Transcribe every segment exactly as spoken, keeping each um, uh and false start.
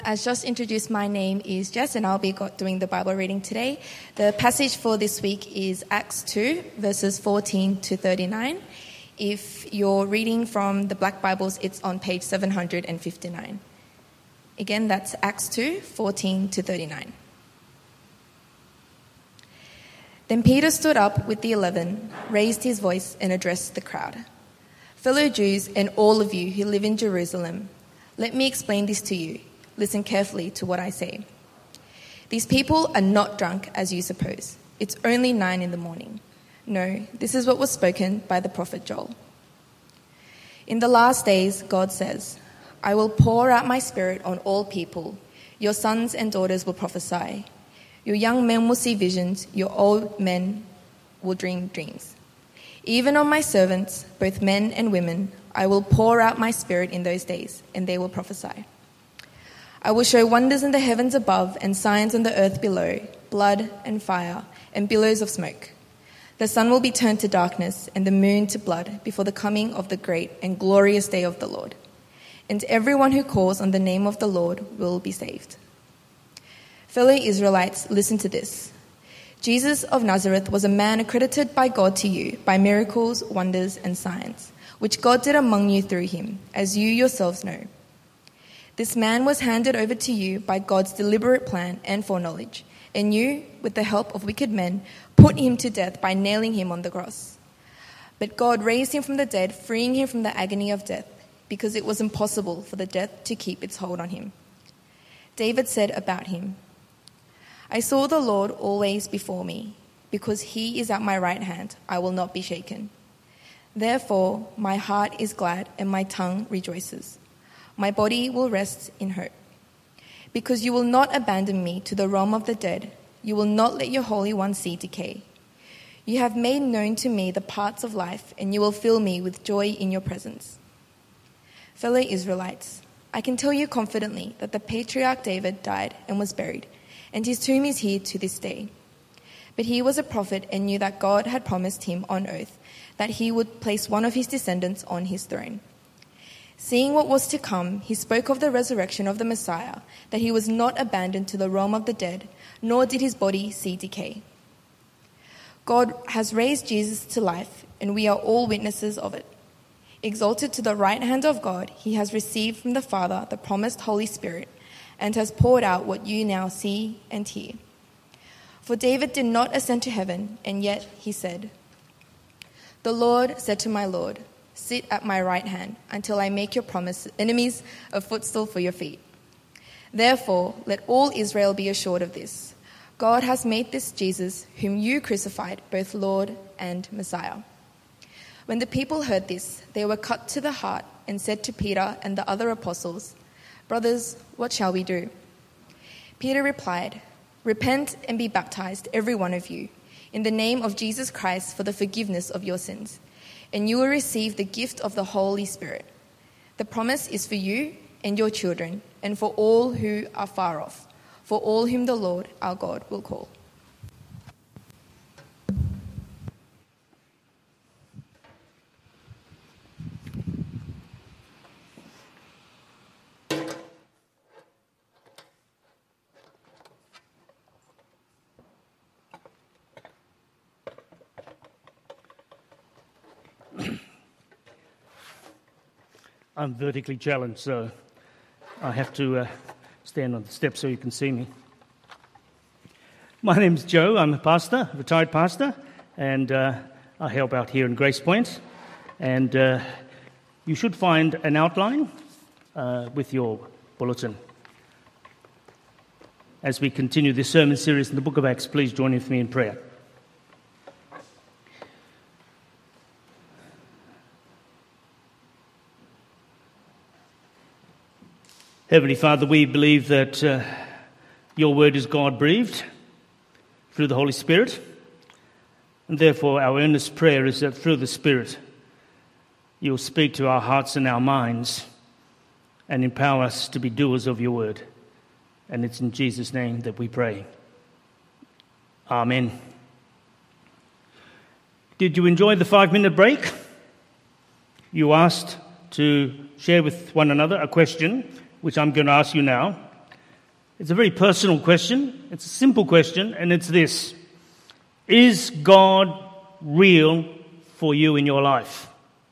As Josh introduced, my name is Jess and I'll be doing the Bible reading today. The passage for this week is Acts two, verses fourteen to thirty-nine. If you're reading from the Black Bibles, it's on page seven hundred fifty-nine. Again, that's Acts two, fourteen to thirty-nine. Then Peter stood up with the eleven, raised his voice and addressed the crowd. "Fellow Jews and all of you who live in Jerusalem, let me explain this to you. Listen carefully to what I say. These people are not drunk as you suppose. It's only nine in the morning. No, this is what was spoken by the prophet Joel. In the last days, God says, I will pour out my spirit on all people. Your sons and daughters will prophesy. Your young men will see visions. Your old men will dream dreams. Even on my servants, both men and women, I will pour out my spirit in those days, and they will prophesy. I will show wonders in the heavens above and signs on the earth below, blood and fire and billows of smoke. The sun will be turned to darkness and the moon to blood before the coming of the great and glorious day of the Lord. And everyone who calls on the name of the Lord will be saved. Fellow Israelites, listen to this. Jesus of Nazareth was a man accredited by God to you by miracles, wonders and signs, which God did among you through him, as you yourselves know. This man was handed over to you by God's deliberate plan and foreknowledge, and you, with the help of wicked men, put him to death by nailing him on the cross. But God raised him from the dead, freeing him from the agony of death, because it was impossible for the death to keep its hold on him. David said about him, I saw the Lord always before me. Because he is at my right hand, I will not be shaken. Therefore, my heart is glad and my tongue rejoices. My body will rest in hope. Because you will not abandon me to the realm of the dead, you will not let your Holy One see decay. You have made known to me the paths of life, and you will fill me with joy in your presence. Fellow Israelites, I can tell you confidently that the patriarch David died and was buried, and his tomb is here to this day. But he was a prophet and knew that God had promised him on oath that he would place one of his descendants on his throne. Seeing what was to come, he spoke of the resurrection of the Messiah, that he was not abandoned to the realm of the dead, nor did his body see decay. God has raised Jesus to life, and we are all witnesses of it. Exalted to the right hand of God, he has received from the Father the promised Holy Spirit, and has poured out what you now see and hear. For David did not ascend to heaven, and yet he said, The Lord said to my Lord, Sit at my right hand until I make your promise enemies a footstool for your feet. Therefore, let all Israel be assured of this. God has made this Jesus, whom you crucified, both Lord and Messiah. When the people heard this, they were cut to the heart and said to Peter and the other apostles, Brothers, what shall we do? Peter replied, Repent and be baptized, every one of you, in the name of Jesus Christ for the forgiveness of your sins, and you will receive the gift of the Holy Spirit. The promise is for you and your children, and for all who are far off, for all whom the Lord our God will call. I'm vertically challenged, so I have to uh, stand on the steps so you can see me. My name's Joe. I'm a pastor, a retired pastor, and uh, I help out here in Grace Point. And uh, you should find an outline uh, with your bulletin. As we continue this sermon series in the book of Acts, please join with me in prayer. Heavenly Father, we believe that uh, your word is God-breathed through the Holy Spirit, and therefore our earnest prayer is that through the Spirit you'll speak to our hearts and our minds and empower us to be doers of your word. And it's in Jesus' name that we pray. Amen. Did you enjoy the five-minute break? You asked to share with one another a question, which I'm going to ask you now. It's a very personal question. It's a simple question, and it's this. Is God real for you in your life?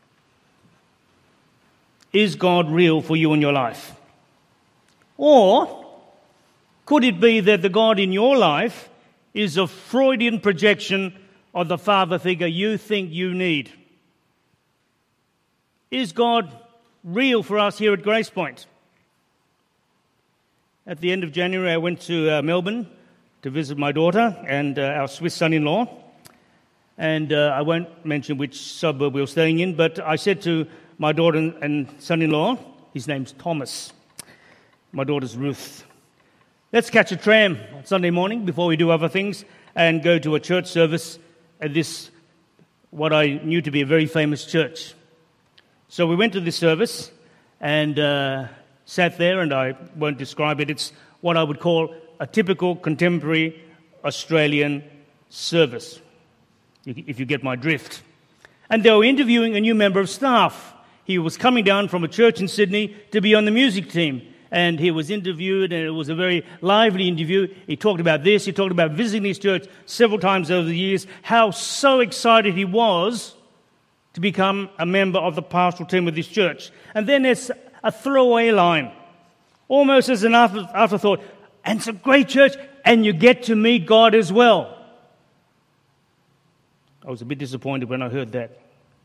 Is God real for you in your life? Or could it be that the God in your life is a Freudian projection of the father figure you think you need? Is God real for us here at Grace Point? At the end of January, I went to uh, Melbourne to visit my daughter and uh, our Swiss son-in-law. And uh, I won't mention which suburb we were staying in, but I said to my daughter and son-in-law, his name's Thomas, my daughter's Ruth, let's catch a tram on Sunday morning before we do other things and go to a church service at this, what I knew to be a very famous church. So we went to this service and uh, sat there, and I won't describe it. It's what I would call a typical contemporary Australian service, if you get my drift. And they were interviewing a new member of staff. He was coming down from a church in Sydney to be on the music team. And he was interviewed, and it was a very lively interview. He talked about this. He talked about visiting his church several times over the years, how so excited he was to become a member of the pastoral team of this church. And then there's a throwaway line, almost as an after, afterthought, and it's a great church, and you get to meet God as well. I was a bit disappointed when I heard that.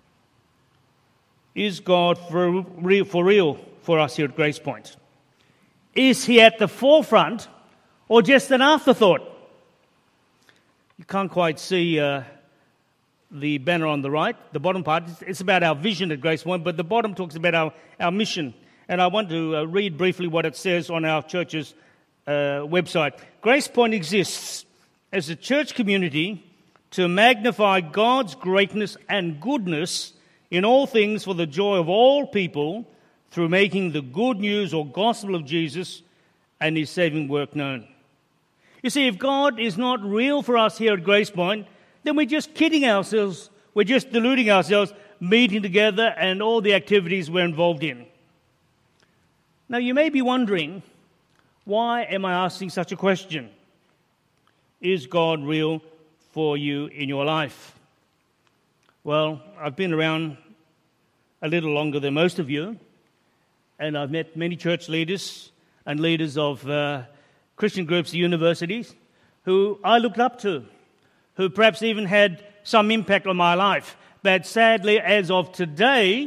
Is God for real for, real for us here at Grace Point? Is he at the forefront or just an afterthought? You can't quite see uh, the banner on the right, the bottom part. It's about our vision at Grace Point, but the bottom talks about our, our mission. And I want to uh, read briefly what it says on our church's uh, website. Grace Point exists as a church community to magnify God's greatness and goodness in all things for the joy of all people, through making the good news or gospel of Jesus and his saving work known. You see, if God is not real for us here at Grace Point, then we're just kidding ourselves. We're just deluding ourselves, meeting together and all the activities we're involved in. Now, you may be wondering, why am I asking such a question? Is God real for you in your life? Well, I've been around a little longer than most of you, and I've met many church leaders and leaders of uh, Christian groups, universities, who I looked up to, who perhaps even had some impact on my life. But sadly, as of today,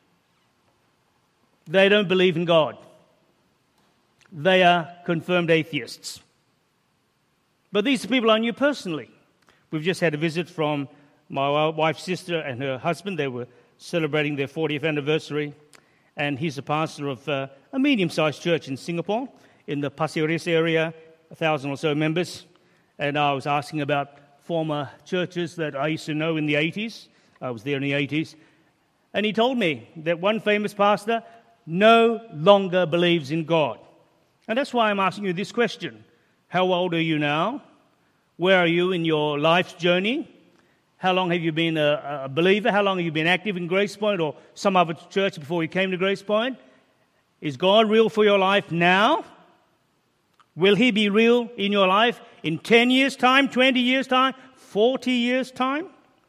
they don't believe in God. They are confirmed atheists. But these are people I knew personally. We've just had a visit from my wife's sister and her husband. They were celebrating their fortieth anniversary. And he's a pastor of uh, a medium-sized church in Singapore, in the Pasir Ris area, a thousand or so members. And I was asking about former churches that I used to know in the eighties. I was there in the eighties. And he told me that one famous pastor no longer believes in God. And that's why I'm asking you this question. How old are you now? Where are you in your life's journey? How long have you been a, a believer? How long have you been active in Grace Point or some other church before you came to Grace Point? Is God real for your life now? Will he be real in your life in ten years' time, twenty years' time, forty years' time?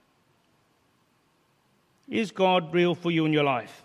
Is God real for you in your life?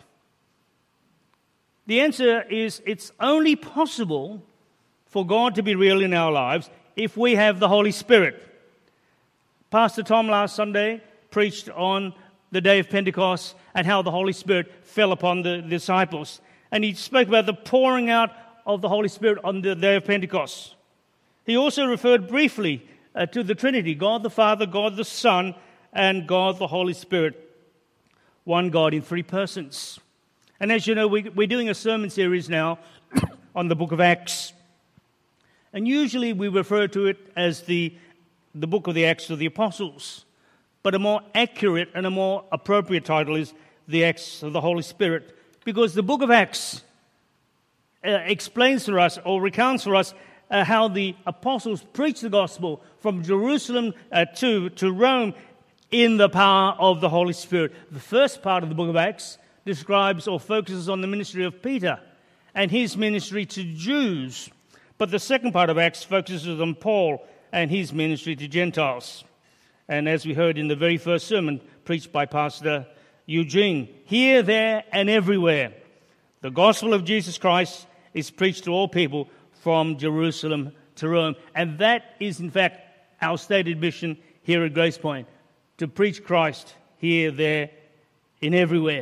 The answer is it's only possible for God to be real in our lives if we have the Holy Spirit. Pastor Tom last Sunday preached on the day of Pentecost and how the Holy Spirit fell upon the disciples. And he spoke about the pouring out of the Holy Spirit on the day of Pentecost. He also referred briefly uh, to the Trinity, God the Father, God the Son, and God the Holy Spirit. One God in three persons. And as you know, we, we're doing a sermon series now on the book of Acts. And usually we refer to it as the, the book of the Acts of the Apostles. But a more accurate and a more appropriate title is the Acts of the Holy Spirit. Because the book of Acts uh, explains for us or recounts for us uh, how the apostles preached the gospel from Jerusalem uh, to, to Rome in the power of the Holy Spirit. The first part of the book of Acts describes or focuses on the ministry of Peter and his ministry to Jews. But the second part of Acts focuses on Paul and his ministry to Gentiles. And as we heard in the very first sermon preached by Pastor Eugene, here, there, and everywhere, the gospel of Jesus Christ is preached to all people from Jerusalem to Rome. And that is, in fact, our stated mission here at Grace Point, to preach Christ here, there, and everywhere.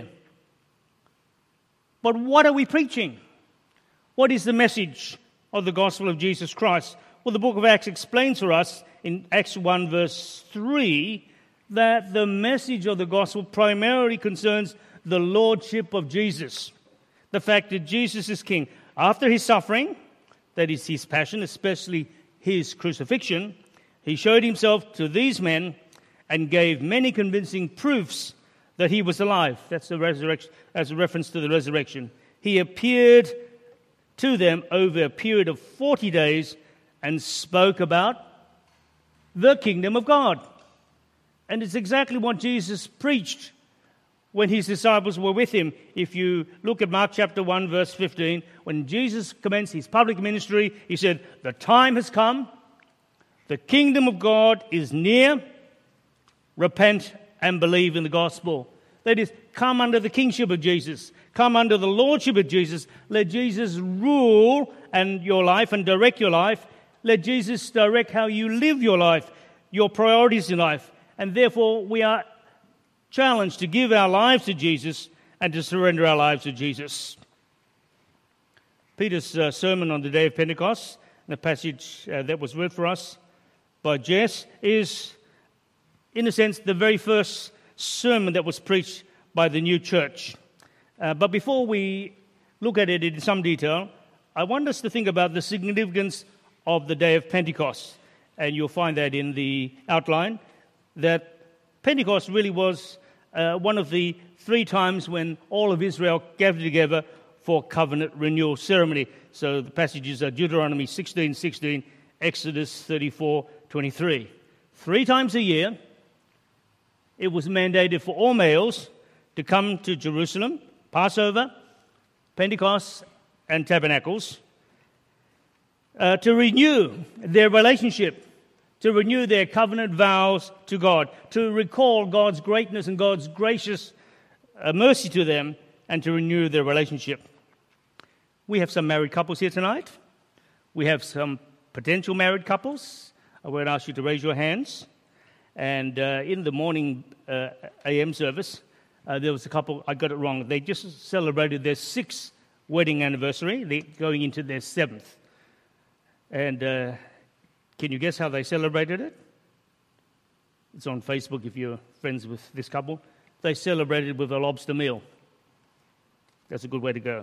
But what are we preaching? What is the message of the gospel of Jesus Christ? Well, the book of Acts explains for us in Acts one verse three that the message of the gospel primarily concerns the lordship of Jesus. The fact that Jesus is king. After his suffering, that is his passion, especially his crucifixion, he showed himself to these men and gave many convincing proofs that he was alive. That's the resurrection, as a reference to the resurrection. He appeared to them over a period of forty days and spoke about the kingdom of God. And it's exactly what Jesus preached when his disciples were with him. If you look at Mark chapter one, verse fifteen, when Jesus commenced his public ministry, he said, "The time has come, the kingdom of God is near, repent and believe in the gospel." That is, come under the kingship of Jesus. Come under the lordship of Jesus. Let Jesus rule and your life and direct your life. Let Jesus direct how you live your life, your priorities in life. And therefore, we are challenged to give our lives to Jesus and to surrender our lives to Jesus. Peter's uh, sermon on the day of Pentecost, the passage uh, that was read for us by Jess, is, in a sense, the very first sermon that was preached by the new church. Uh, but before we look at it in some detail, I want us to think about the significance of the day of Pentecost. And you'll find that in the outline, that Pentecost really was uh, one of the three times when all of Israel gathered together for covenant renewal ceremony. So the passages are Deuteronomy sixteen sixteen, Exodus thirty-four twenty-three. Three times a year, it was mandated for all males to come to Jerusalem, Passover, Pentecost, and Tabernacles, uh, to renew their relationship, to renew their covenant vows to God, to recall God's greatness and God's gracious uh, mercy to them, and to renew their relationship. We have some married couples here tonight. We have some potential married couples. I won't ask you to raise your hands. And uh, in the morning uh, A M service, uh, there was a couple, I got it wrong, they just celebrated their sixth wedding anniversary. They're going into their seventh. And uh, can you guess how they celebrated it? It's on Facebook if you're friends with this couple. They celebrated with a lobster meal. That's a good way to go.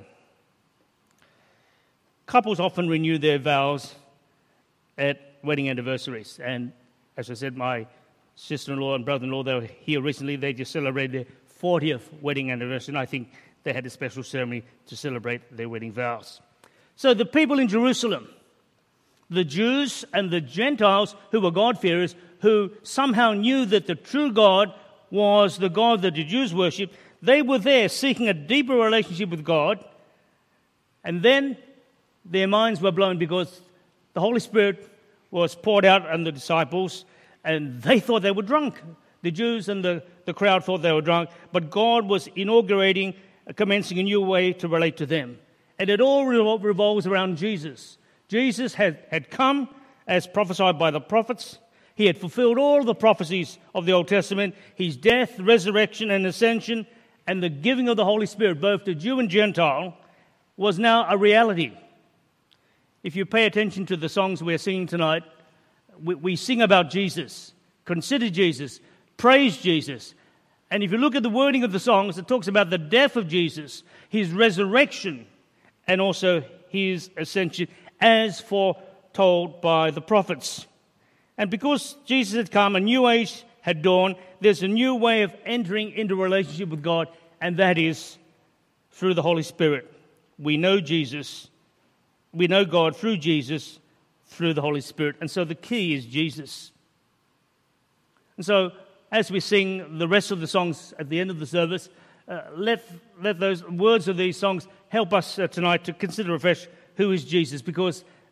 Couples often renew their vows at wedding anniversaries. And as I said, my sister-in-law and brother-in-law, they were here recently. They just celebrated their fortieth wedding anniversary. And I think they had a special ceremony to celebrate their wedding vows. So the people in Jerusalem, the Jews and the Gentiles who were God-fearers, who somehow knew that the true God was the God that the Jews worshipped, they were there seeking a deeper relationship with God. And then their minds were blown because the Holy Spirit was poured out on the disciples, and they thought they were drunk. The Jews and the, the crowd thought they were drunk, but God was inaugurating, uh, commencing a new way to relate to them. And it all revol- revolves around Jesus. Jesus had, had come as prophesied by the prophets. He had fulfilled all the prophecies of the Old Testament. His death, resurrection, and ascension, and the giving of the Holy Spirit, both to Jew and Gentile, was now a reality. If you pay attention to the songs we're singing tonight, we, we sing about Jesus, consider Jesus, praise Jesus. And if you look at the wording of the songs, it talks about the death of Jesus, his resurrection, and also his ascension, as foretold by the prophets. And because Jesus had come, a new age had dawned, there's a new way of entering into a relationship with God, and that is through the Holy Spirit. We know Jesus, we know God through Jesus, through the Holy Spirit. And so the key is Jesus. And so as we sing the rest of the songs at the end of the service, uh, let, let those words of these songs help us uh, tonight to consider afresh who is Jesus, because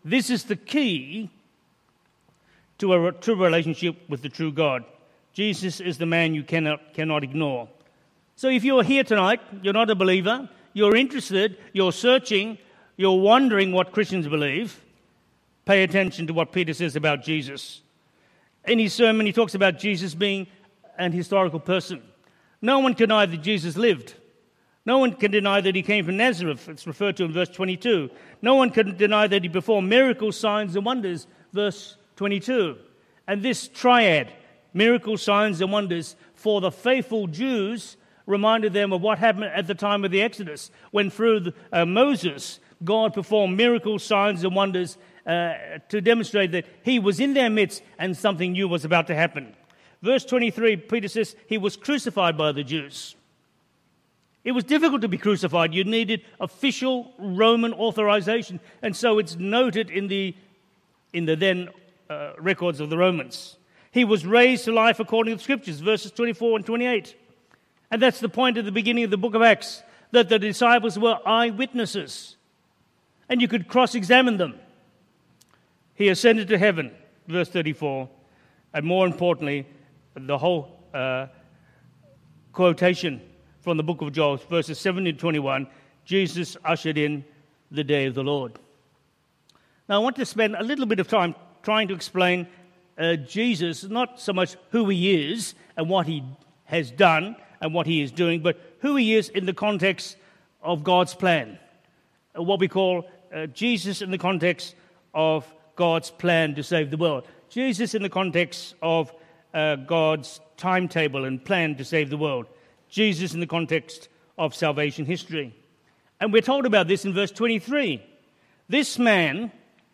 This is the key to a true relationship with the true God. Jesus is the man you cannot, cannot ignore. So if you're here tonight, you're not a believer, you're interested, you're searching, you're wondering what Christians believe, pay attention to what Peter says about Jesus. In his sermon, he talks about Jesus being an historical person. No one can deny that Jesus lived. No one can deny that he came from Nazareth. It's referred to in verse twenty-two. No one can deny that he performed miracles, signs, and wonders, verse twenty-two. And this triad, miracles, signs, and wonders, for the faithful Jews, reminded them of what happened at the time of the Exodus, when through the, uh, Moses, God performed miracles, signs, and wonders uh, to demonstrate that he was in their midst and something new was about to happen. Verse twenty-three, Peter says he was crucified by the Jews. It was difficult to be crucified. You needed official Roman authorization. And so it's noted in the, in the then uh, records of the Romans. He was raised to life according to the Scriptures, verses twenty-four and twenty-eight. And that's the point at the beginning of the book of Acts, that the disciples were eyewitnesses. And you could cross-examine them. He ascended to heaven, verse thirty-four. And more importantly, the whole uh, quotation from the book of Joel, verses seventeen to twenty-one, Jesus ushered in the day of the Lord. Now, I want to spend a little bit of time trying to explain uh, Jesus, not so much who he is and what he has done and what he is doing, but who he is in the context of God's plan, uh, what we call uh, Jesus in the context of God's plan to save the world, Jesus in the context of uh, God's timetable and plan to save the world, Jesus in the context of salvation history. And we're told about this in verse twenty-three. This man,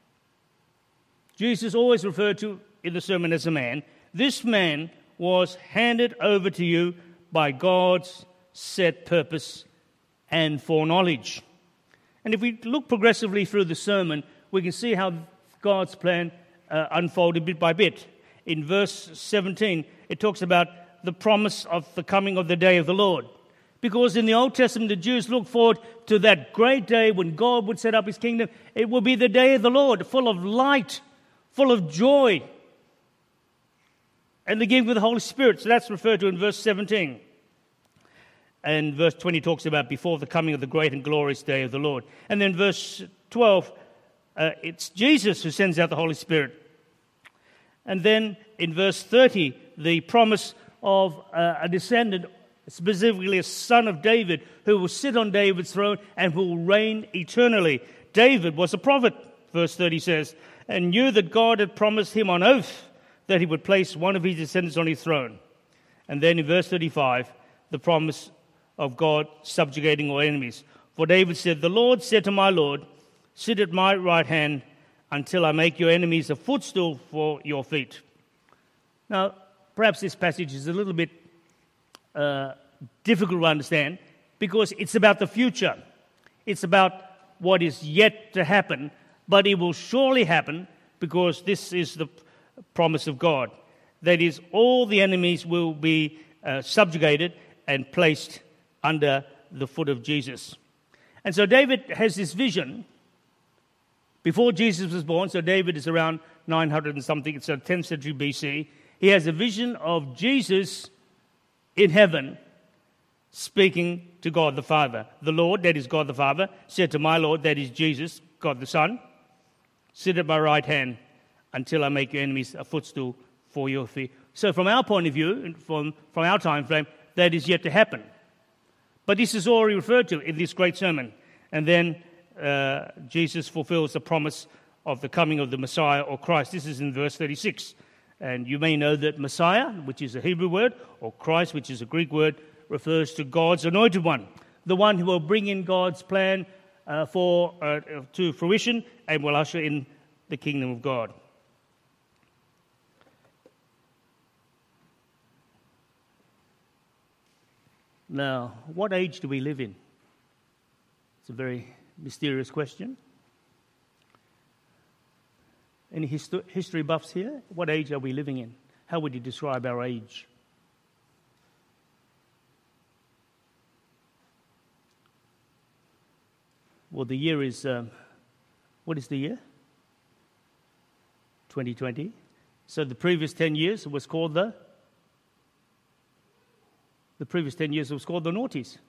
Jesus always referred to in the sermon as a man, this man was handed over to you by God's set purpose and foreknowledge. And if we look progressively through the sermon, we can see how God's plan uh, unfolded bit by bit. In verse seventeen, it talks about the promise of the coming of the day of the Lord. Because in the Old Testament, the Jews looked forward to that great day when God would set up his kingdom. It will be the day of the Lord, full of light, full of joy, and the giving of the Holy Spirit. So that's referred to in verse seventeen. And verse twenty talks about before the coming of the great and glorious day of the Lord. And then verse twelve, uh, it's Jesus who sends out the Holy Spirit. And then in verse thirty, the promise of uh, a descendant, specifically a son of David, who will sit on David's throne and will reign eternally. David was a prophet, verse thirty says, and knew that God had promised him on oath that he would place one of his descendants on his throne. And then in verse thirty-five, the promise of God subjugating all enemies. For David said, the Lord said to my Lord, sit at my right hand until I make your enemies a footstool for your feet. Now, perhaps this passage is a little bit uh, difficult to understand because it's about the future. It's about what is yet to happen, but it will surely happen because this is the promise of God. That is, all the enemies will be uh, subjugated and placed under the foot of Jesus. And so David has this vision before Jesus was born. So David is around nine hundred and something. It's the tenth century B C. He has a vision of Jesus in heaven speaking to God the Father. The Lord, that is God the Father, said to my Lord, that is Jesus, God the Son, sit at my right hand until I make your enemies a footstool for your feet. So from our point of view, from, from our time frame, that is yet to happen. But this is already referred to in this great sermon. And then uh, Jesus fulfills the promise of the coming of the Messiah or Christ. This is in verse thirty-six. And you may know that Messiah, which is a Hebrew word, or Christ, which is a Greek word, refers to God's anointed one, the one who will bring in God's plan uh, for uh, to fruition and will usher in the kingdom of God. Now, what age do we live in? It's a very mysterious question. Any histo- history buffs here? What age are we living in? How would you describe our age? Well, the year is, um, what is the year? twenty twenty. So the previous ten years was called the, the previous ten years was called the noughties.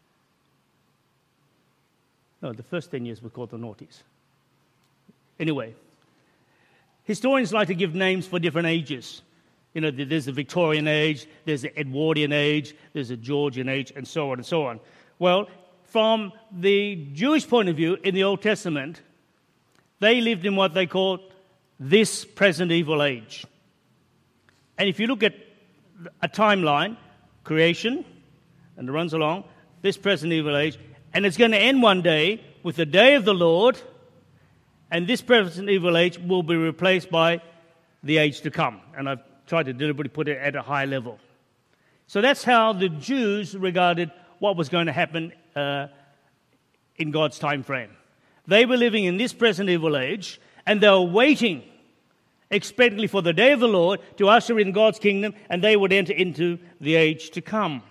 No, the first ten years were called the noughties. Anyway, historians like to give names for different ages. You know, there's the Victorian age, there's the Edwardian age, there's the Georgian age, and so on and so on. Well, from the Jewish point of view, in the Old Testament, they lived in what they called this present evil age. And if you look at a timeline, creation, and it runs along, this present evil age, and it's going to end one day with the day of the Lord, and this present evil age will be replaced by the age to come. And I've tried to deliberately put it at a high level. So that's how the Jews regarded what was going to happen uh, in God's time frame. They were living in this present evil age, and they were waiting expectantly for the day of the Lord to usher in God's kingdom, and they would enter into the age to come.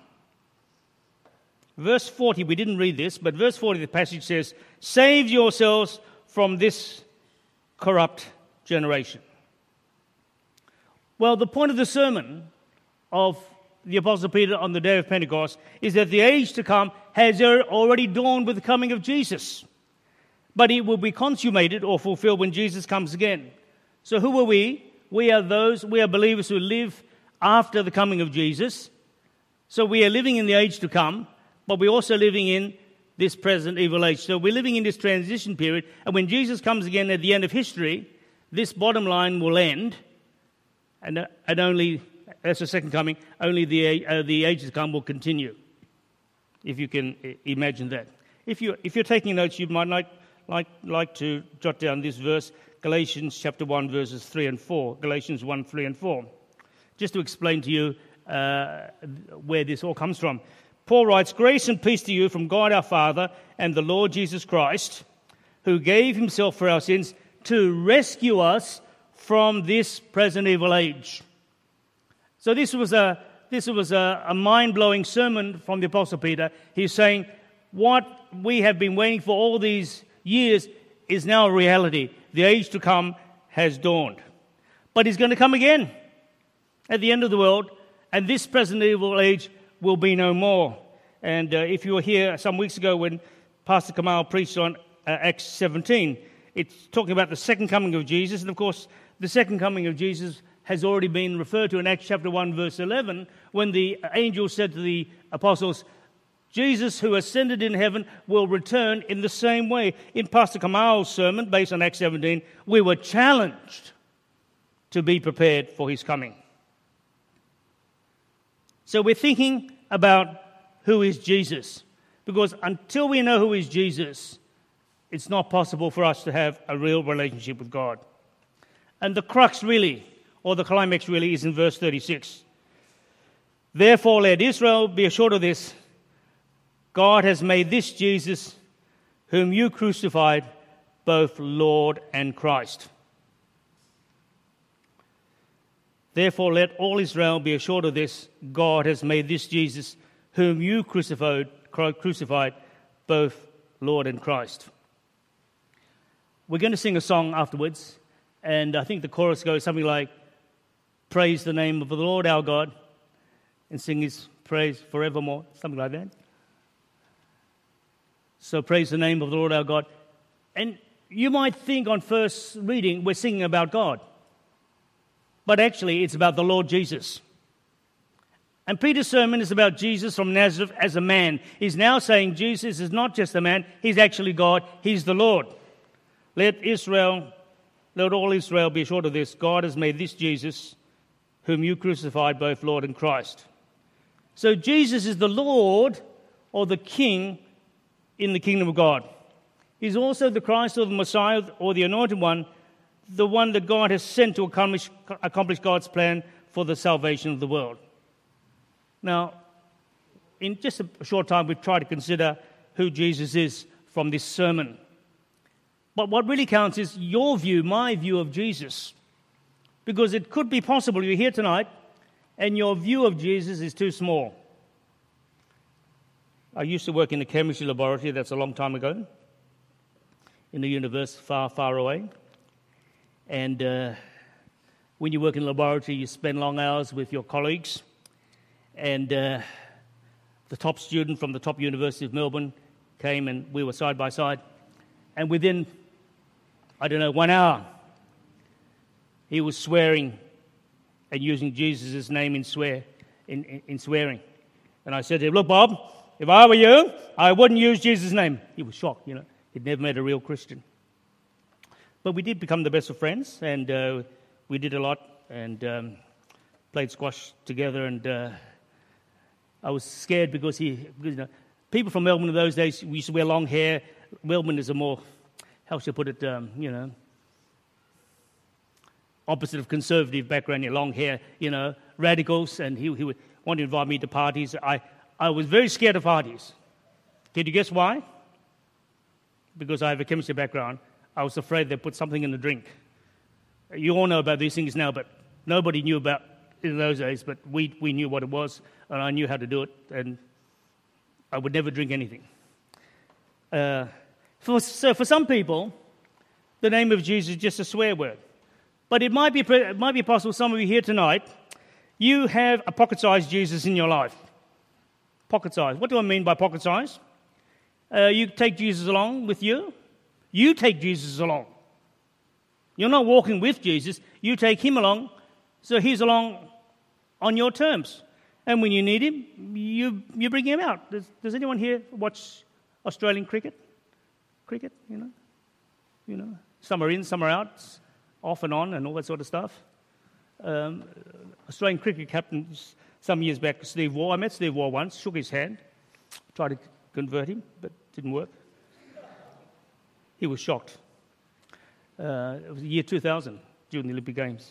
Verse forty, we didn't read this, but verse forty, the passage says, "Save yourselves from this corrupt generation." Well, the point of the sermon of the Apostle Peter on the day of Pentecost is that the age to come has already dawned with the coming of Jesus. But it will be consummated or fulfilled when Jesus comes again. So who are we? We are those, we are believers who live after the coming of Jesus. So we are living in the age to come, but we're also living in this present evil age. So we're living in this transition period, and when Jesus comes again at the end of history, this bottom line will end. And, and only, that's the second coming, only the, uh, the age to come will continue, if you can imagine that. If, you, if you're taking notes, you might like, like, like to jot down this verse, Galatians chapter one, verses three and four. Galatians one, three and four. Just to explain to you uh, where this all comes from. Paul writes, "Grace and peace to you from God our Father and the Lord Jesus Christ, who gave himself for our sins to rescue us from this present evil age." So this was a this was a, a mind-blowing sermon from the Apostle Peter. He's saying what we have been waiting for all these years is now a reality. The age to come has dawned. But he's going to come again at the end of the world, and this present evil age will be no more. And uh, if you were here some weeks ago when Pastor Kamal preached on uh, Acts seventeen, it's talking about the second coming of Jesus, and of course the second coming of Jesus has already been referred to in Acts chapter one, verse eleven, when the angel said to the apostles, "Jesus who ascended in heaven will return in the same way." In Pastor Kamal's sermon, based on Acts seventeen, we were challenged to be prepared for his coming. So we're thinking about who is Jesus, because until we know who is Jesus, it's not possible for us to have a real relationship with God. And the crux really, or the climax really, is in verse thirty-six. "Therefore let Israel be assured of this, God has made this Jesus, whom you crucified, both Lord and Christ." Therefore let all Israel be assured of this, God has made this Jesus, whom you crucified, crucified, both Lord and Christ. We're going to sing a song afterwards, and I think the chorus goes something like, "Praise the name of the Lord our God, and sing his praise forevermore," something like that. So praise the name of the Lord our God. And you might think on first reading we're singing about God. But actually it's about the Lord Jesus. And Peter's sermon is about Jesus from Nazareth as a man. He's now saying Jesus is not just a man, he's actually God, he's the Lord. Let Israel, let all Israel be assured of this, God has made this Jesus, whom you crucified, both Lord and Christ. So Jesus is the Lord or the King in the kingdom of God. He's also the Christ or the Messiah or the Anointed One, the one that God has sent to accomplish, accomplish God's plan for the salvation of the world. Now, in just a short time, we've tried to consider who Jesus is from this sermon. But what really counts is your view, my view of Jesus. Because it could be possible you're here tonight and your view of Jesus is too small. I used to work in a chemistry laboratory, that's a long time ago, in a universe far, far away. And uh, when you work in a laboratory, you spend long hours with your colleagues, and uh, the top student from the top University of Melbourne came, and we were side by side, and within, I don't know, one hour, he was swearing and using Jesus' name in swear in, in, in swearing. And I said to him, "Look, Bob, if I were you, I wouldn't use Jesus' name." He was shocked, you know. He'd never met a real Christian. But we did become the best of friends, and uh, we did a lot, and um, played squash together, and uh, I was scared because he, because, you know, people from Melbourne in those days, we used to wear long hair. Melbourne is a more, how should I put it, um, you know, opposite of conservative background, your long hair, you know, radicals, and he, he would want to invite me to parties. I, I was very scared of parties. Can you guess why? Because I have a chemistry background. I was afraid they'd put something in the drink. You all know about these things now, but nobody knew about it in those days, but we, we knew what it was, and I knew how to do it, and I would never drink anything. Uh, for, so for some people, the name of Jesus is just a swear word. But it might be it might be possible some of you here tonight, you have a pocket-sized Jesus in your life. Pocket-sized. What do I mean by pocket-sized? Uh, you take Jesus along with you. You take Jesus along. You're not walking with Jesus. You take him along, so he's along on your terms. And when you need him, you you bring him out. Does, does anyone here watch Australian cricket? Cricket, you know? You know, some are in, some are out. Off and on and all that sort of stuff. Um, Australian cricket captain some years back, Steve Waugh. I met Steve Waugh once, shook his hand, tried to convert him, but didn't work. He was shocked. Uh, it was the year two thousand, during the Olympic Games.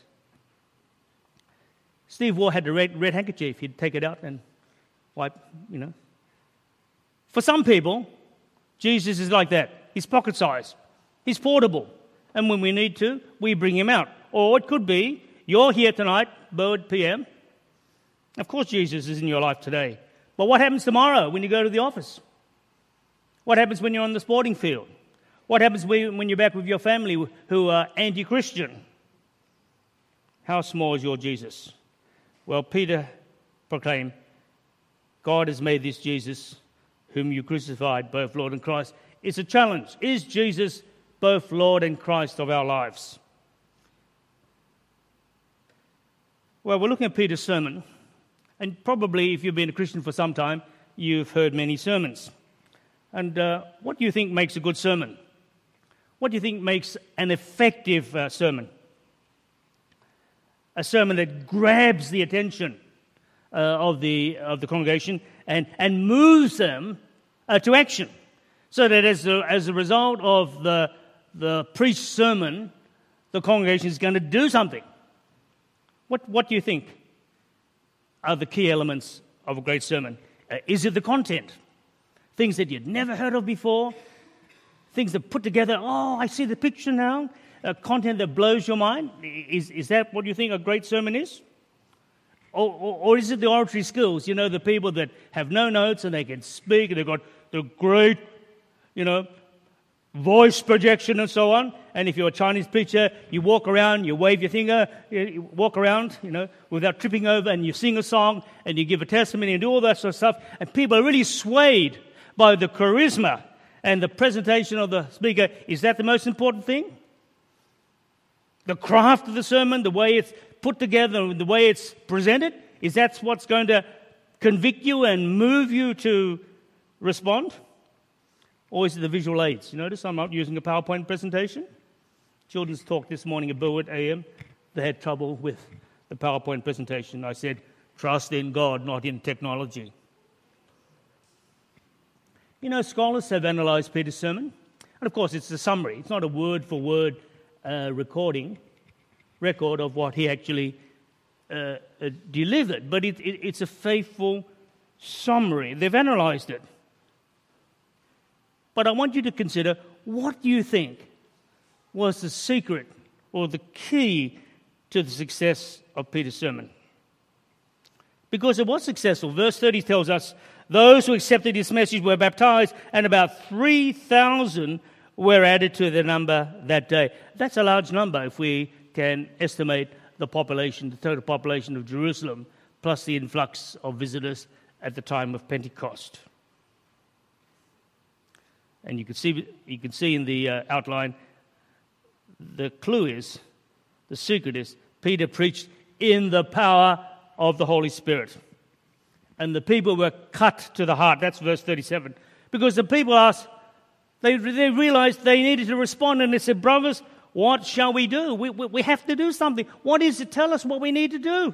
Steve Waugh had a red, red handkerchief. He'd take it out and wipe, you know. For some people, Jesus is like that. He's pocket-sized. He's portable. And when we need to, we bring him out. Or it could be, you're here tonight, Burwood P M. Of course Jesus is in your life today. But what happens tomorrow when you go to the office? What happens when you're on the sporting field? What happens when you're back with your family who are anti-Christian? How small is your Jesus? Well, Peter proclaimed, God has made this Jesus, whom you crucified, both Lord and Christ. It's a challenge. Is Jesus both Lord and Christ of our lives? Well, we're looking at Peter's sermon, and probably if you've been a Christian for some time, you've heard many sermons. And uh, what do you think makes a good sermon? What do you think makes an effective uh, sermon? A sermon that grabs the attention uh, of the of the congregation and, and moves them uh, to action, so that as a, as a result of the the preached sermon, the congregation is going to do something. What what do you think are the key elements of a great sermon? Uh, is it the content? Things that you'd never heard of before? Things that put together, oh, I see the picture now. Uh, content that blows your mind? Is is that what you think a great sermon is? Or, or, or is it the oratory skills? You know, the people that have no notes and they can speak and they've got the great, you know, voice projection and so on. And if you're a Chinese preacher, you walk around, you wave your finger, you walk around, you know, without tripping over, and you sing a song and you give a testimony and do all that sort of stuff. And people are really swayed by the charisma and the presentation of the speaker. Is that the most important thing? The craft of the sermon, the way it's put together, the way it's presented, is that what's going to convict you and move you to respond? Or is it the visual aids? You notice I'm not using a PowerPoint presentation. Children's talk this morning at Burwood A M, they had trouble with the PowerPoint presentation. I said, trust in God, not in technology. You know, scholars have analysed Peter's sermon. And of course, it's a summary. It's not a word-for-word uh, recording, record of what he actually uh, uh, delivered. But it, it, it's a faithful summary. They've analysed it. But I want you to consider, what do you think was the secret or the key to the success of Peter's sermon? Because it was successful. Verse thirty tells us, those who accepted his message were baptized, and about three thousand were added to the number that day. That's a large number if we can estimate the population, the total population of Jerusalem, plus the influx of visitors at the time of Pentecost. And you can see, you can see in the uh, outline, the clue is, the secret is, Peter preached in the power of the Holy Spirit. And the people were cut to the heart. That's verse thirty-seven. Because the people asked, they, they realized they needed to respond, and they said, brothers, what shall we do? We, we, we have to do something. What is it? Tell us what we need to do.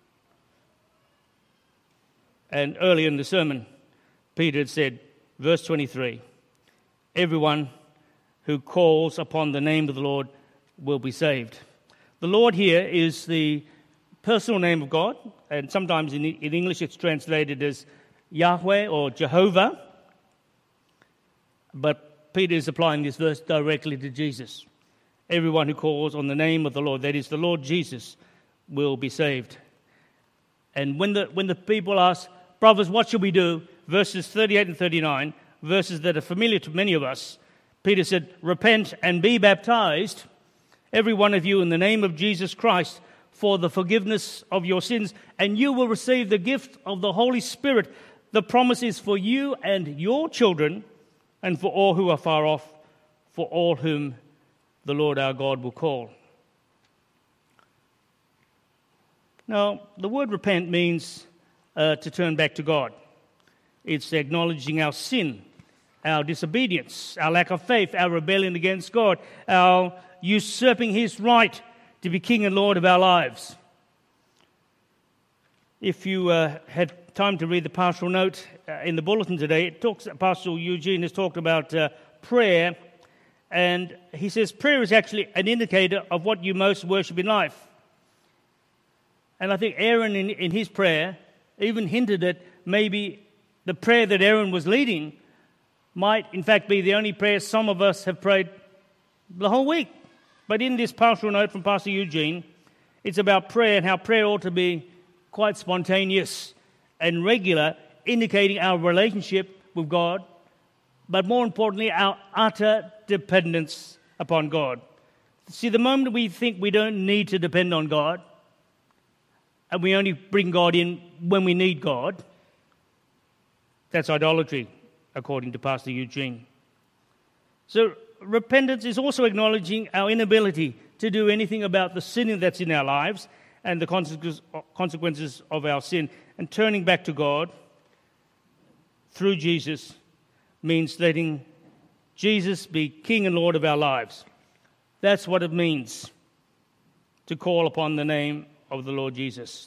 And earlier in the sermon, Peter had said, verse twenty-three, everyone who calls upon the name of the Lord will be saved. The Lord here is the personal name of God, and sometimes in, in English it's translated as Yahweh or Jehovah. But Peter is applying this verse directly to Jesus. Everyone who calls on the name of the Lord, that is the Lord Jesus, will be saved. And when the when the people ask, brothers, what should we do? Verses thirty-eight and thirty-nine, verses that are familiar to many of us, Peter said, repent and be baptized, every one of you, in the name of Jesus Christ, for the forgiveness of your sins, and you will receive the gift of the Holy Spirit. The promise is for you and your children, and for all who are far off, for all whom the Lord our God will call. Now, the word repent means uh, to turn back to God. It's acknowledging our sin, our disobedience, our lack of faith, our rebellion against God, our usurping His right to be King and Lord of our lives. If you uh, had time to read the pastoral note uh, in the bulletin today, it talks. Pastor Eugene has talked about uh, prayer, and he says prayer is actually an indicator of what you most worship in life. And I think Aaron, in, in his prayer, even hinted at maybe the prayer that Aaron was leading might, in fact, be the only prayer some of us have prayed the whole week. But in this pastoral note from Pastor Eugene, it's about prayer and how prayer ought to be quite spontaneous and regular, indicating our relationship with God, but more importantly, our utter dependence upon God. See, the moment we think we don't need to depend on God, and we only bring God in when we need God, that's idolatry, according to Pastor Eugene. So repentance is also acknowledging our inability to do anything about the sin that's in our lives and the consequences of our sin. And turning back to God through Jesus means letting Jesus be King and Lord of our lives. That's what it means to call upon the name of the Lord Jesus.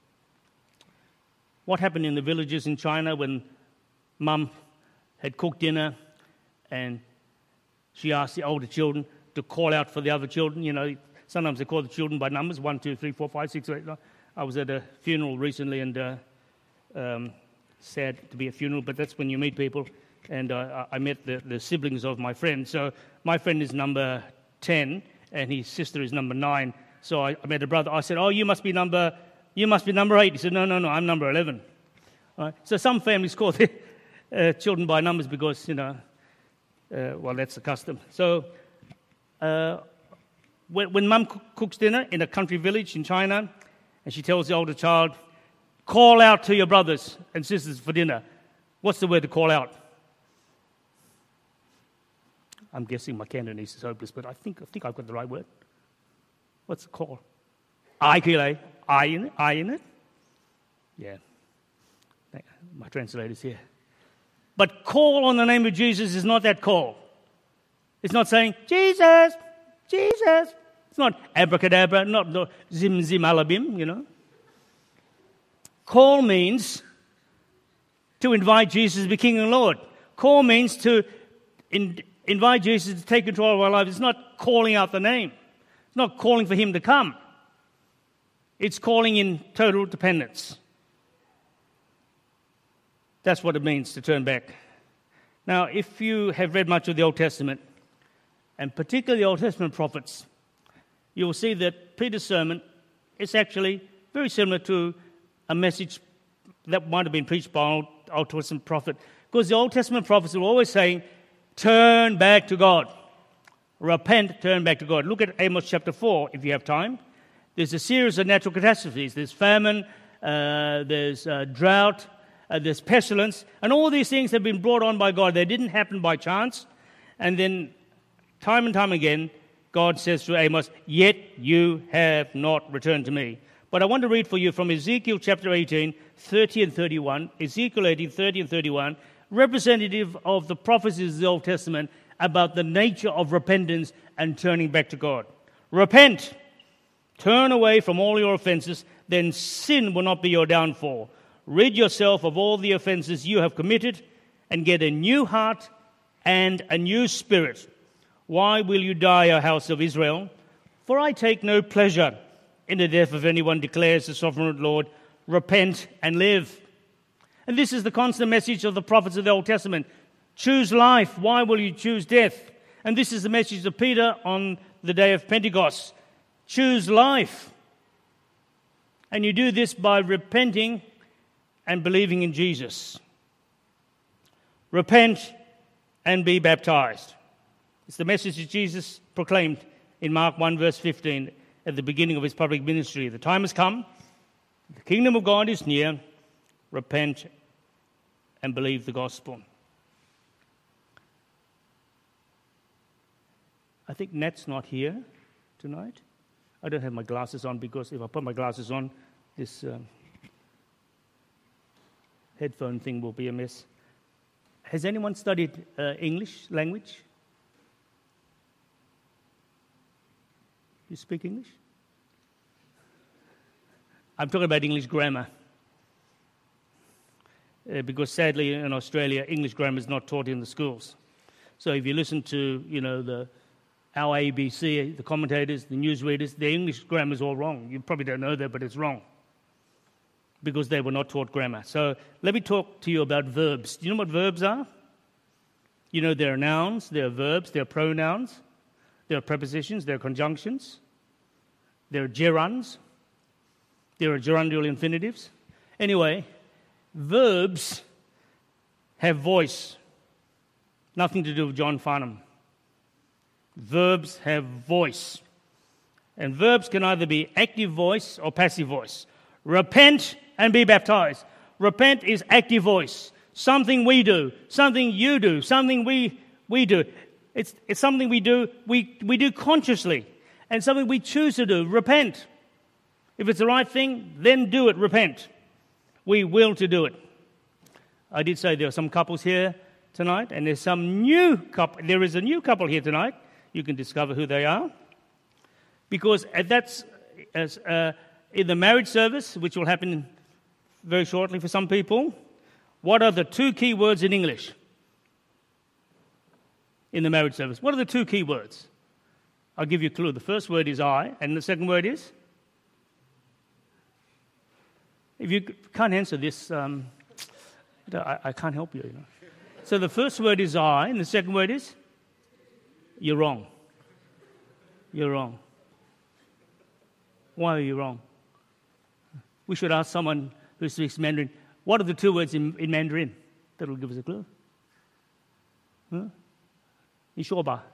What happened in the villages in China when Mum had cooked dinner and she asked the older children to call out for the other children? You know, sometimes they call the children by numbers, one, two, three, four, five, six, eight. I was at a funeral recently, and uh, um, sad to be a funeral, but that's when you meet people. And uh, I met the, the siblings of my friend. So my friend is number ten, and his sister is number nine. So I, I met a brother. I said, "Oh, you must be number, you must be number eight." He said, "No, no, no, I'm number eleven." All right? So some families call their uh, children by numbers because, you know, uh, well, that's the custom. So uh, when, when Mum cooks dinner in a country village in China, and she tells the older child, "Call out to your brothers and sisters for dinner," what's the word to call out? I'm guessing my Cantonese is hopeless, but I think I think I've got the right word. What's the call? I kile. I in it? I in it? Yeah. My translator's here. But call on the name of Jesus is not that call. It's not saying, Jesus, Jesus. It's not abracadabra, not no, zim zim alabim, you know. Call means to invite Jesus to be King and Lord. Call means to in, invite Jesus to take control of our lives. It's not calling out the name. It's not calling for Him to come. It's calling in total dependence. That's what it means to turn back. Now, if you have read much of the Old Testament, and particularly the Old Testament prophets, you will see that Peter's sermon is actually very similar to a message that might have been preached by an Old, Old Testament prophet. Because the Old Testament prophets were always saying, turn back to God. Repent, turn back to God. Look at Amos chapter four, if you have time. There's a series of natural catastrophes. There's famine, uh, there's uh, drought, uh, there's pestilence, and all these things have been brought on by God. They didn't happen by chance. And then, time and time again, God says to Amos, "Yet you have not returned to me." But I want to read for you from Ezekiel chapter eighteen, thirty and thirty-one. Ezekiel eighteen, thirty and thirty-one, representative of the prophecies of the Old Testament about the nature of repentance and turning back to God. Repent, turn away from all your offenses, then sin will not be your downfall. Rid yourself of all the offenses you have committed and get a new heart and a new spirit. Why will you die, O house of Israel? For I take no pleasure in the death of anyone, declares the sovereign Lord. Repent and live. And this is the constant message of the prophets of the Old Testament. Choose life. Why will you choose death? And this is the message of Peter on the day of Pentecost. Choose life. And you do this by repenting and believing in Jesus. Repent and be baptized. It's the message that Jesus proclaimed in Mark one verse fifteen at the beginning of his public ministry. The time has come. The kingdom of God is near. Repent and believe the gospel. I think Nat's not here tonight. I don't have my glasses on because if I put my glasses on, this um, headphone thing will be a mess. Has anyone studied uh, English language? You speak English? I'm talking about English grammar. Uh, because sadly in Australia, English grammar is not taught in the schools. So if you listen to, you know, the our A B C, the commentators, the newsreaders, their English grammar is all wrong. You probably don't know that, but it's wrong. Because they were not taught grammar. So let me talk to you about verbs. Do you know what verbs are? You know, there are nouns, there are verbs, there are pronouns, there are prepositions, there are conjunctions, there are gerunds, there are gerundial infinitives. Anyway, verbs have voice. Nothing to do with John Farnham. Verbs have voice. And verbs can either be active voice or passive voice. Repent and be baptized. Repent is active voice. Something we do, something you do, something we we do. It's it's something we do, we, we do consciously, and something we choose to do. Repent. If it's the right thing, then do it. Repent. We will to do it. I did say there are some couples here tonight, and there's some new couple. There is a new couple here tonight. You can discover who they are. Because that's as, uh, in the marriage service, which will happen very shortly for some people, what are the two key words in English in the marriage service? What are the two key words? I'll give you a clue. The first word is I, and the second word is? If you can't answer this, um, I, I can't help you, you know. So the first word is I, and the second word is? You're wrong. You're wrong. Why are you wrong? We should ask someone who speaks Mandarin, what are the two words in, in Mandarin? That will give us a clue. Huh? 你说吧.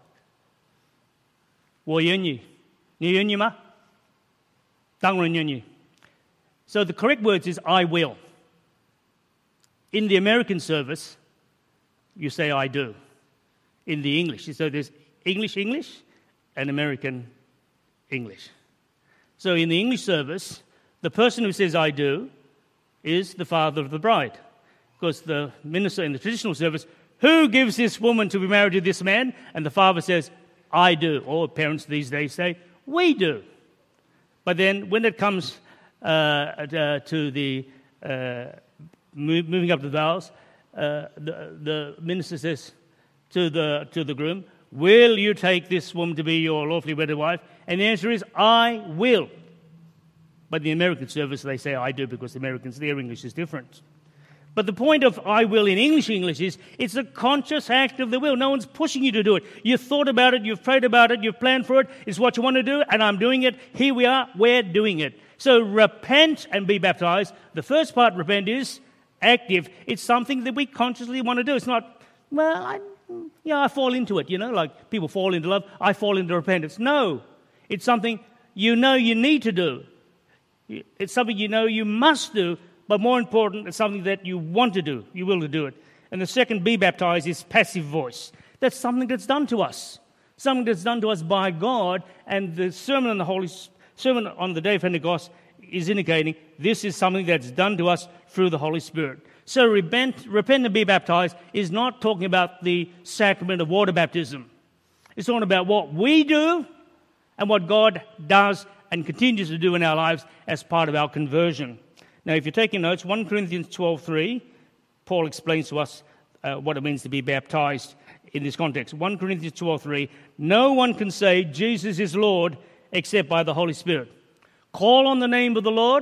我愿意. 你愿意吗? 当然愿意. So the correct words is I will. In the American service, you say I do. In the English, so there's English English and American English. So in the English service, the person who says I do is the father of the bride. Because the minister in the traditional service, who gives this woman to be married to this man? And the father says, I do. Or parents these days say, we do. But then when it comes uh, uh, to the uh, move, moving up the vows, uh, the, the minister says to the to the groom, will you take this woman to be your lawfully wedded wife? And the answer is, I will. But in the American service, they say, I do, because the Americans, their English is different. But the point of I will in English English is, it's a conscious act of the will. No one's pushing you to do it. You've thought about it, you've prayed about it, you've planned for it. It's what you want to do, and I'm doing it. Here we are, we're doing it. So repent and be baptized. The first part, repent, is active. It's something that we consciously want to do. It's not, well, I, yeah, I fall into it, you know, like people fall into love. I fall into repentance. No, it's something you know you need to do. It's something you know you must do, but more important, it's something that you want to do. You will to do it. And the second, be baptized, is passive voice. That's something that's done to us. Something that's done to us by God. And the sermon on the Holy Sermon on the day of Pentecost is indicating this is something that's done to us through the Holy Spirit. So repent, repent and be baptized is not talking about the sacrament of water baptism. It's talking about what we do and what God does and continues to do in our lives as part of our conversion. Now, if you're taking notes, First Corinthians twelve three, Paul explains to us uh, what it means to be baptized in this context. First Corinthians twelve three, no one can say Jesus is Lord except by the Holy Spirit. Call on the name of the Lord.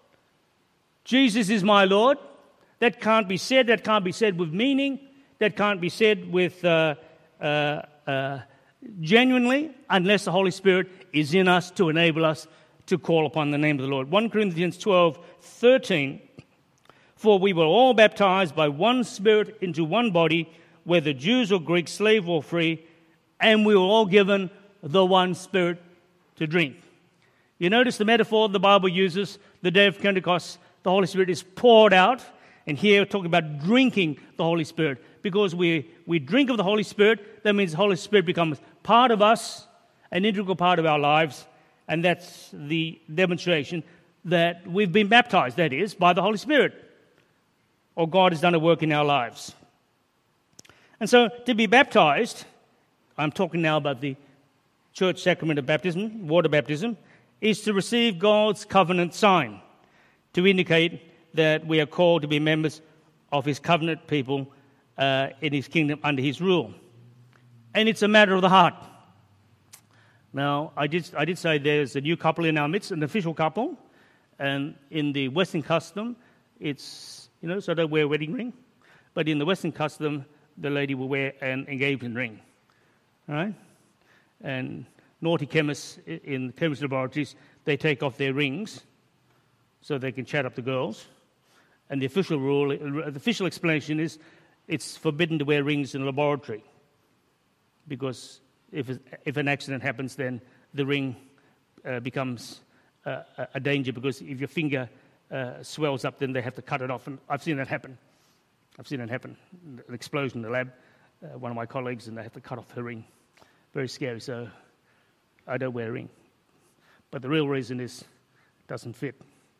Jesus is my Lord. That can't be said. That can't be said with meaning. That can't be said with uh, uh, uh, genuinely unless the Holy Spirit is in us to enable us to call upon the name of the Lord. First Corinthians twelve thirteen, for we were all baptized by one Spirit into one body, whether Jews or Greeks, slave or free, and we were all given the one Spirit to drink. You notice the metaphor the Bible uses, the day of Pentecost, the Holy Spirit is poured out. And here we're talking about drinking the Holy Spirit. Because we, we drink of the Holy Spirit, that means the Holy Spirit becomes part of us, an integral part of our lives. And that's the demonstration that we've been baptized, that is, by the Holy Spirit. Or God has done a work in our lives. And so to be baptized, I'm talking now about the church sacrament of baptism, water baptism, is to receive God's covenant sign, to indicate that we are called to be members of his covenant people uh, in his kingdom under his rule. And it's a matter of the heart. Now, I did I did say there's a new couple in our midst, an official couple, and in the Western custom, it's, you know, so they wear a wedding ring, but in the Western custom, the lady will wear an engagement ring, all right? And naughty chemists in chemist laboratories, they take off their rings so they can chat up the girls. And the official rule, the official explanation is it's forbidden to wear rings in a laboratory because if if an accident happens, then the ring uh, becomes uh, a danger because if your finger uh, swells up, then they have to cut it off. And I've seen that happen. I've seen it happen. An explosion in the lab. Uh, one of my colleagues, and they have to cut off her ring. Very scary. So I don't wear a ring. But the real reason is it doesn't fit.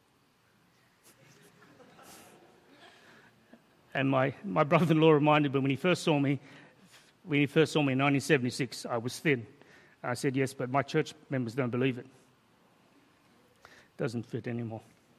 And my, my brother-in-law reminded me when he first saw me, when he first saw me in nineteen seventy-six, I was thin. And I said, yes, but my church members don't believe it. It doesn't fit anymore.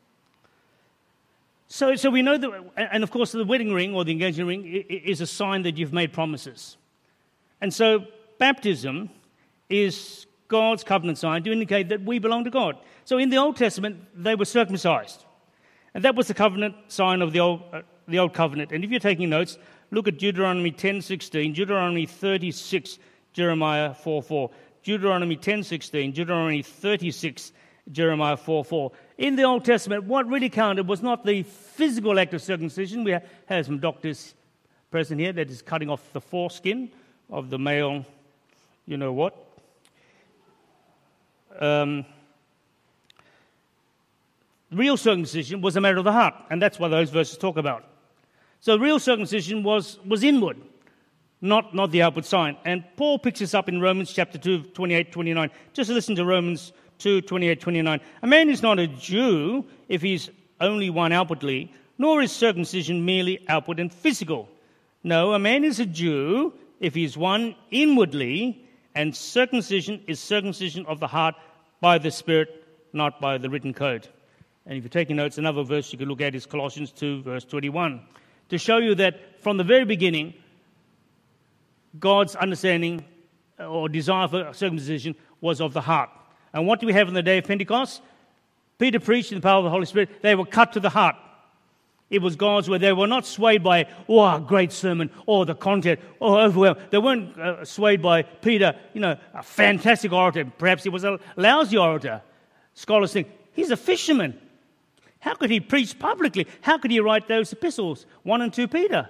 So, so we know that, and of course the wedding ring or the engagement ring is a sign that you've made promises. And so baptism is God's covenant sign to indicate that we belong to God. So in the Old Testament, they were circumcised. And that was the covenant sign of the Old uh, the Old Covenant. And if you're taking notes, look at Deuteronomy ten sixteen, Deuteronomy thirty-six, Jeremiah four four, Deuteronomy ten sixteen, Deuteronomy thirty-six, Jeremiah four four. In the Old Testament, what really counted was not the physical act of circumcision. We have some doctors present here that is cutting off the foreskin of the male, you know what. Um, real circumcision was a matter of the heart, and that's what those verses talk about. So real circumcision was, was inward, not, not the outward sign. And Paul picks this up in Romans chapter two, twenty-eight, twenty-nine. Just listen to Romans two, twenty-eight, twenty-nine. A man is not a Jew if he's only one outwardly, nor is circumcision merely outward and physical. No, a man is a Jew if he is one inwardly, and circumcision is circumcision of the heart by the Spirit, not by the written code. And if you're taking notes, another verse you could look at is Colossians two, verse twenty-one, to show you that from the very beginning, God's understanding or desire for circumcision was of the heart. And what do we have on the day of Pentecost? Peter preached in the power of the Holy Spirit. They were cut to the heart. It was God's word. They were not swayed by, oh, a great sermon, or the content, or overwhelmed. They weren't uh, swayed by Peter, you know, a fantastic orator. Perhaps he was a lousy orator. Scholars think, he's a fisherman. How could he preach publicly? How could he write those epistles, one and two Peter?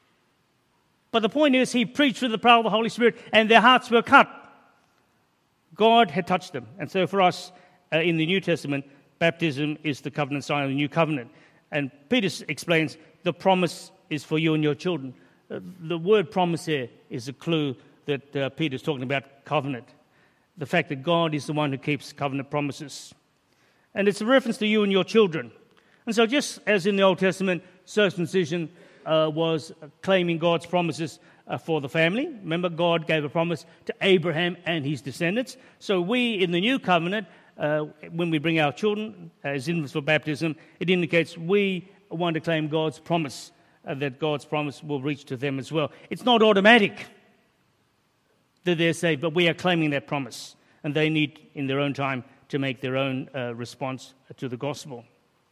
But the point is, he preached through the power of the Holy Spirit, and their hearts were cut. God had touched them. And so for us, uh, in the New Testament, baptism is the covenant sign of the new covenant. And Peter explains the promise is for you and your children. Uh, the word promise here is a clue that uh, Peter's talking about covenant. The fact that God is the one who keeps covenant promises. And it's a reference to you and your children. And so just as in the Old Testament, circumcision uh, was claiming God's promises uh, for the family. Remember, God gave a promise to Abraham and his descendants. So we, in the new covenant, uh, when we bring our children as infants for baptism, it indicates we want to claim God's promise, uh, that God's promise will reach to them as well. It's not automatic that they're saved, but we are claiming that promise. And they need, in their own time, to make their own uh, response to the gospel.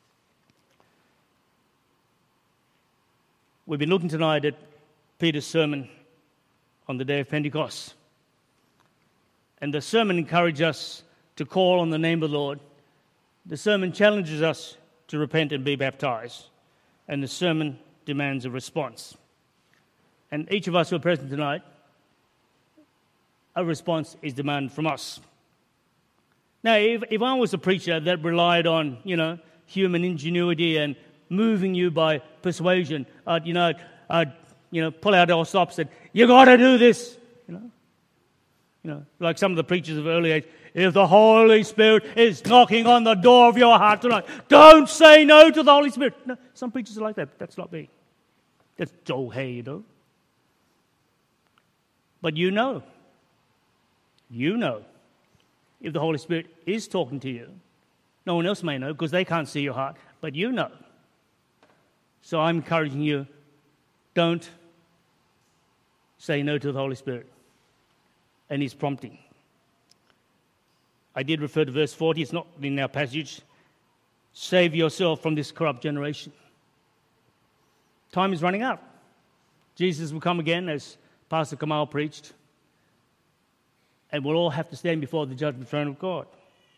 We've been looking tonight at Peter's sermon on the day of Pentecost. And the sermon encourages us to call on the name of the Lord. The sermon challenges us to repent and be baptized. And the sermon demands a response. And each of us who are present tonight, a response is demanded from us. Now, if, if I was a preacher that relied on, you know, human ingenuity and moving you by persuasion, I'd, you know, I'd, you know, pull out our stops and, you got to do this, you know. You know, like some of the preachers of early age, if the Holy Spirit is knocking on the door of your heart tonight, don't say no to the Holy Spirit. No, some preachers are like that, but that's not me. That's Joe Hay, you know. But you know, you know, if the Holy Spirit is talking to you. No one else may know because they can't see your heart, but you know. So I'm encouraging you, don't say no to the Holy Spirit and his prompting. I did refer to verse forty, it's not in our passage. Save yourself from this corrupt generation. Time is running out. Jesus will come again, as Pastor Kamal preached, and we'll all have to stand before the judgment throne of God.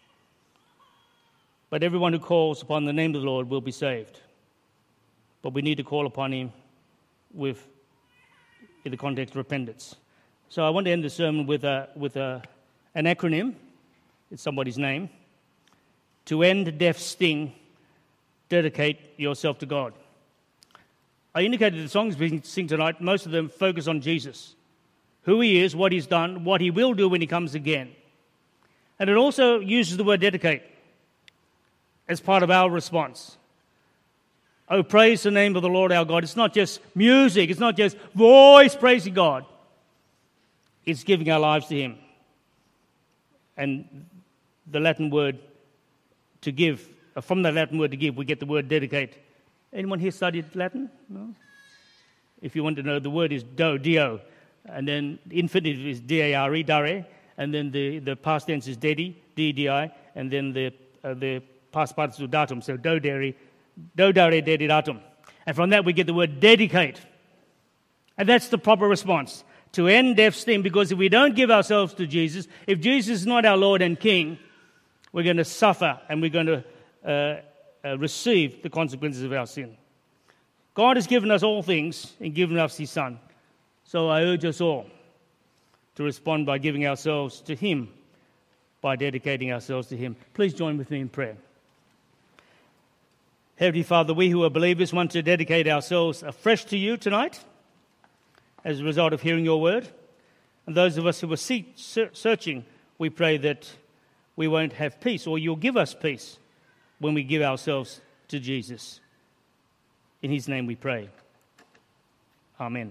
But everyone who calls upon the name of the Lord will be saved. But we need to call upon him with, in the context of repentance. So I want to end the sermon with a with a an acronym. It's somebody's name. To end death's sting, dedicate yourself to God. I indicated the songs we sing tonight, most of them focus on Jesus. Who he is, what he's done, what he will do when he comes again. And it also uses the word dedicate as part of our response. Oh, praise the name of the Lord our God. It's not just music. It's not just voice praising God. It's giving our lives to him. And the Latin word to give, from the Latin word to give, we get the word dedicate. Anyone here studied Latin? No? If you want to know, the word is do, dio. And then infinitive is D-A-R-E, dare. And then the, the past tense is dedi, D-D-I. And then the uh, the past participle datum, so do, dare, do, dare, dedi, datum. And from that we get the word dedicate. And that's the proper response. To end death's sting, because if we don't give ourselves to Jesus, if Jesus is not our Lord and King, we're going to suffer and we're going to uh, uh, receive the consequences of our sin. God has given us all things and given us his Son. So I urge us all to respond by giving ourselves to him, by dedicating ourselves to him. Please join with me in prayer. Heavenly Father, we who are believers want to dedicate ourselves afresh to you tonight as a result of hearing your word. And those of us who are seek, searching, we pray that we won't have peace, or you'll give us peace when we give ourselves to Jesus. In his name we pray. Amen.